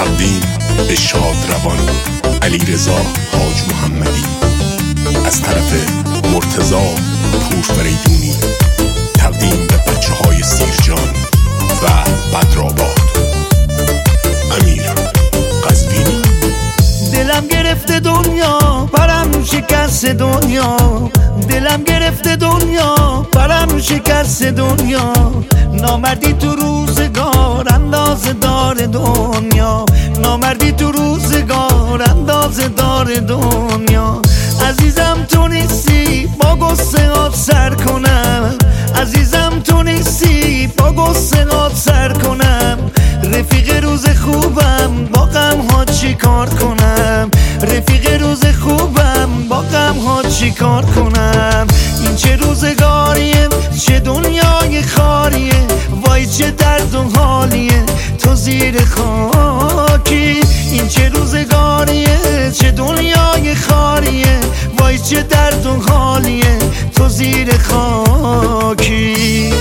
تقدیم به شادروان علیرضا حاج محمدی از طرف مرتضی پورفریدونی، تقدیم به بچه‌های سیرجان و بدرآباد. امیر قزوینی. دلم گرفته دنیا پرم شکست دنیا، دلم گرفته دنیا پرم شکست دنیا، نامردی تو روزگار اندازه دار دنیا، نامردی تو روزگار اندازه دار دنیا. عزیزم تو نیستی با گسه آب سر کنم، عزیزم تو نیستی با گسه آب سر کنم، رفیق روز خوبم با غم ها چی کار کنم، رفیق روز خوبم با غم ها چی کار کنم. این چه روزگاریه چه دنیای خاریه، وای چه درد و حالیه تو زیر خاکی. این چه روزگاریه چه دنیای خاریه، وای چه درد و حالیه تو زیر خاکی.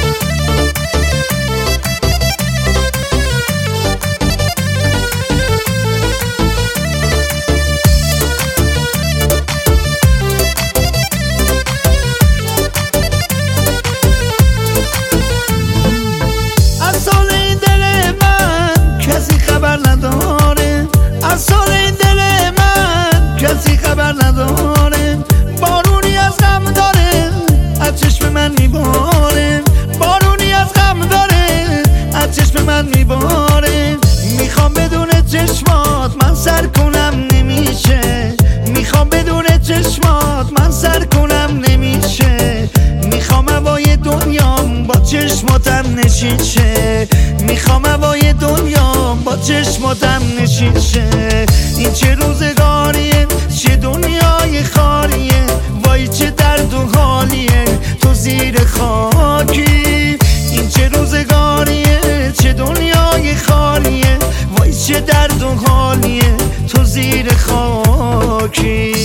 بارونی از غم داره از چشم من میباره، بارونی از غم داره از چشم من میباره. میخوام بدون چشمات من سر کنم نمیشه، میخوام بدون چشمات من سر کنم نمیشه. میخوام هوای دنیام با چشماتم نشین شه، میخوام هوای دنیام با چشماتم نشین شه. این چه روزگاریه چه دنیای خاریه، وای چه درد و حالیه تو زیر خاکی. این چه روزگاریه چه دنیای خاریه، وای چه درد و حالیه تو زیر خاکی.